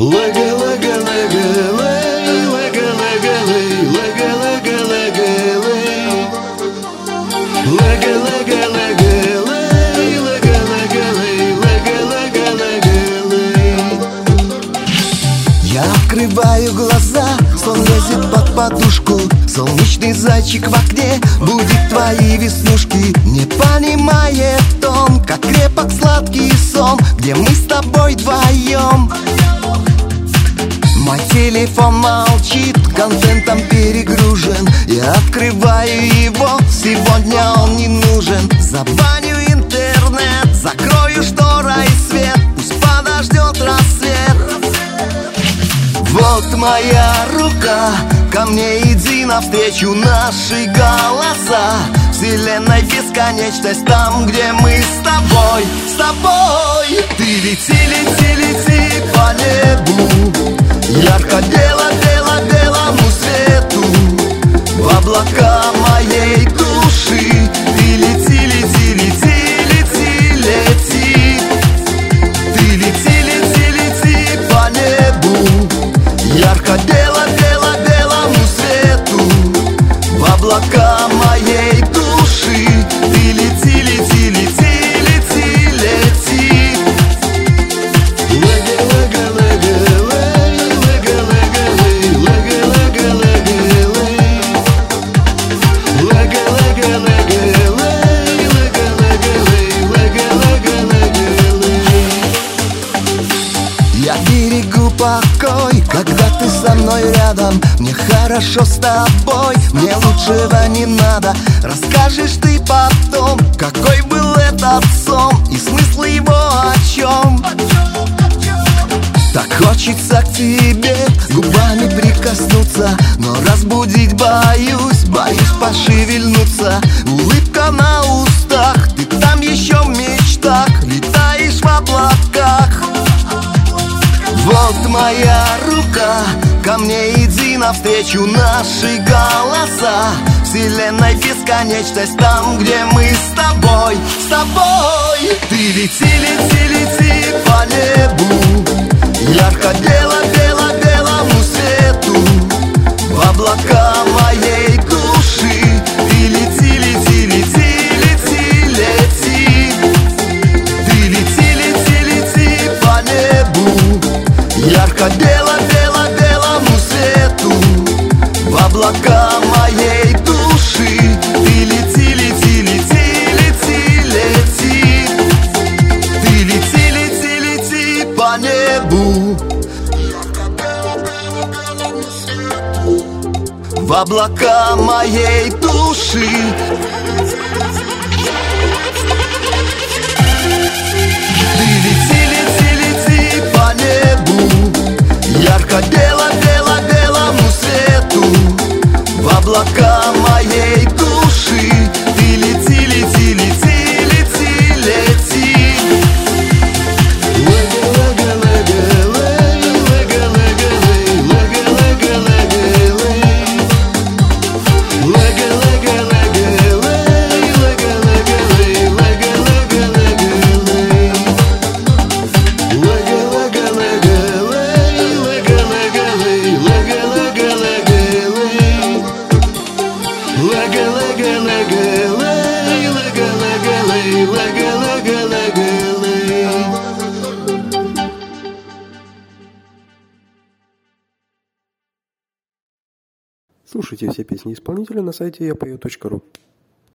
Lega lega lega lay, lega lega lay, lega lega lega lay, lega lega lega lay, lega lega lay, lega lega lega lay. Я открываю глаза, сон лезет под подушку, солнечный зайчик в окне будит твои веснушки. Не понимает он, как крепок сладкий сон, где мы с тобой вдвоем. Мой телефон молчит, контентом перегружен. Я открываю его, сегодня он не нужен. Забаню интернет, закрою шторой свет, пусть подождет рассвет. Вот моя рука, ко мне иди навстречу, наши голоса. Вселенной бесконечность, там, где мы с тобой, с тобой. Ты лети, лети, лети по небу, ярко бело, бело, белому свету, в облака моей души. Ты лети, лети, лети, лети, лети. Ты лети, лети, лети по небу, ярко бело, бело, белому свету, в облака моей души. Ты лети, лети, лети, лети, лети. Лега, лега, лега, лей, лега, лега, лей, лега, лега, лега, лей, лега, лега, лега, лей, лега, лега, лей, лега, лега, лега, лей. Я берегу покой, когда ты со мной рядом. Мне хорошо с тобой, мне лучшего не надо. Расскажешь ты потом, какой был этот сон и смысл его о чем. Так хочется к тебе губами прикоснуться, но разбудить боюсь, боюсь пошевельнуться. Улыбка на устах, ты там еще в мечтах, летаешь в облаках. Вот моя рука, ко мне иди навстречу, наши голоса. Вселенной бесконечность, там, где мы с тобой, с тобой. Ты лети, лети, лети по небу, ярко бело, бело, белому свету, в облака моей души. Ты лети, лети, лети, лети, лети. Ты лети, лети, лети по небу, ярко бело, бело, белому свету, в облака моей души. Ты лети, лети, лети, лети, лети. Ты лети, лети, лети по небу, в облака моей души. Ты лети, лети, лети по небу, ярко бело, бело, белому свету, в облака моей души. Ты лети, лети, лети, лети, лети. Лега, лега, лега, лей, лега, лега, лей, лега, лега, лега, лей, лега, лега, лега, лей, лега, лега, лей, лега, лега, лега, лей, лега, лега, лега, лей, лега, лега, лей, лега, лега, лега, лей, лега, лега, лега, лей, лега, лега, лей, лега, лега, лега, лей. Слушайте все песни исполнителя на сайте yapою.ru.